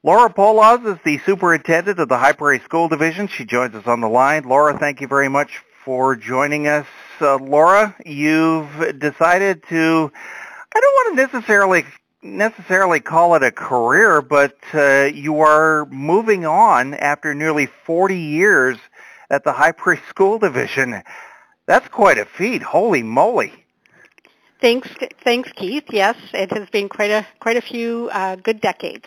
Laura Poloz is the superintendent of the High Prairie School Division. She joins us on the line. Laura, thank you very much for joining us. Laura, you've decided to, I don't want to necessarily call it a career, but you are moving on after nearly 40 years at the High Prairie School Division. That's quite a feat. Holy moly. Thanks, Keith. Yes, it has been quite a few good decades.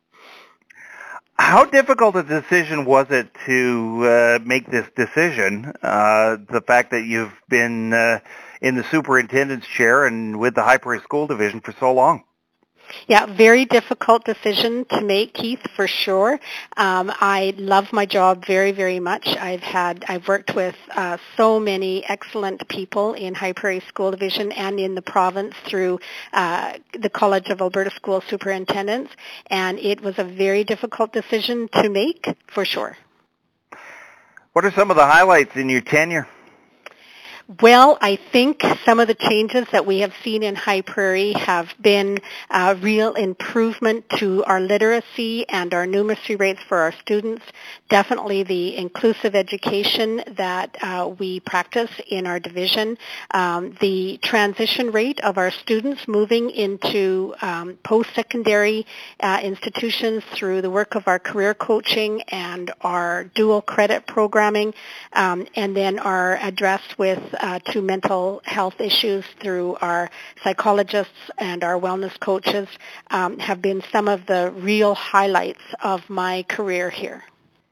How difficult a decision was it to make this decision? The fact that you've been in the superintendent's chair and with the High Prairie School Division for so long. Yeah, very difficult decision to make, Keith, for sure. I love my job very, very much. I've worked with so many excellent people in High Prairie School Division and in the province through the College of Alberta School Superintendents, and it was a very difficult decision to make, for sure. What are some of the highlights in your tenure? Well, I think some of the changes that we have seen in High Prairie have been a real improvement to our literacy and our numeracy rates for our students. Definitely the inclusive education that we practice in our division. The transition rate of our students moving into post-secondary institutions through the work of our career coaching and our dual credit programming, and then our address with to mental health issues through our psychologists and our wellness coaches have been some of the real highlights of my career here.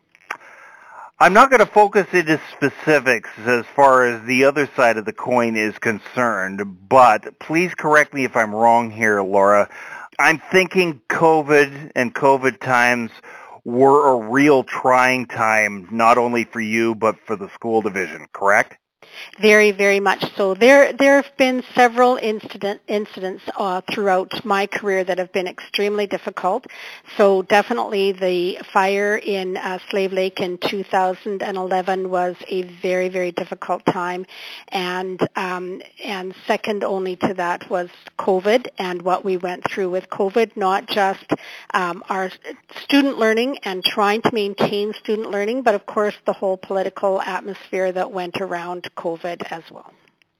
I'm not going to focus into specifics as far as the other side of the coin is concerned, but please correct me if I'm wrong here, Laura. I'm thinking COVID and COVID times were a real trying time, not only for you, but for the school division, correct? Very, very much so. There have been several incidents throughout my career that have been extremely difficult. So definitely the fire in Slave Lake in 2011 was a very, very difficult time, and second only to that was COVID and what we went through with COVID. Not just our student learning and trying to maintain student learning, but of course the whole political atmosphere that went around COVID as well.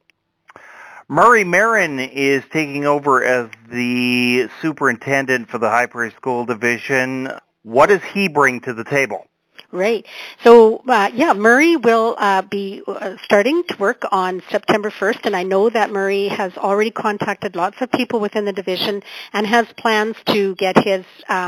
Murray Marin is taking over as the superintendent for the High Prairie School Division. What does he bring to the table? Right. So, Murray will be starting to work on September 1st, and I know that Murray has already contacted lots of people within the division and has plans to get his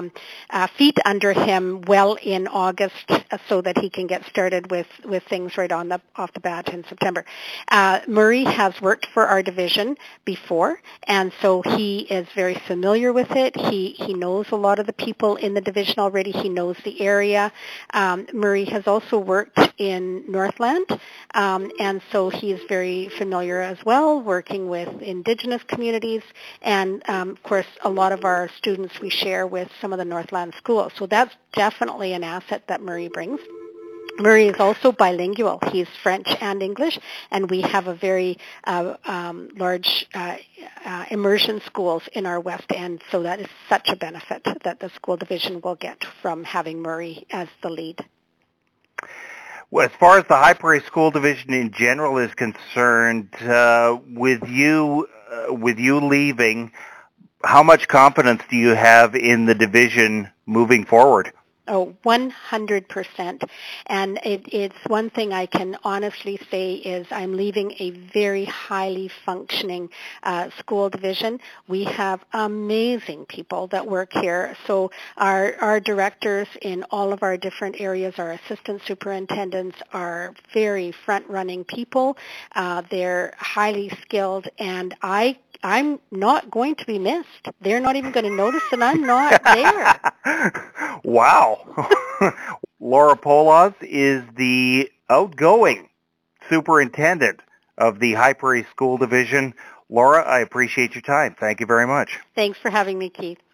feet under him well in August so that he can get started with things right off the bat in September. Murray has worked for our division before, and so he is very familiar with it. He knows a lot of the people in the division already. He knows the area. Murray has also worked in Northland, and so he is very familiar as well, working with Indigenous communities, and of course a lot of our students we share with some of the Northland schools. So that's definitely an asset that Murray brings. Murray is also bilingual. He's French and English, and we have a very large immersion schools in our West End, so that is such a benefit that the school division will get from having Murray as the lead. Well, as far as the High Prairie School Division in general is concerned, with you leaving, how much confidence do you have in the division moving forward? Oh, 100%. And it's one thing I can honestly say is I'm leaving a very highly functioning school division. We have amazing people that work here. So our directors in all of our different areas, our assistant superintendents are very front-running people. They're highly skilled, and I'm not going to be missed. They're not even going to notice that I'm not there. Wow. Laura Poloz is the outgoing superintendent of the High Prairie School Division. Laura, I appreciate your time. Thank you very much. Thanks for having me, Keith.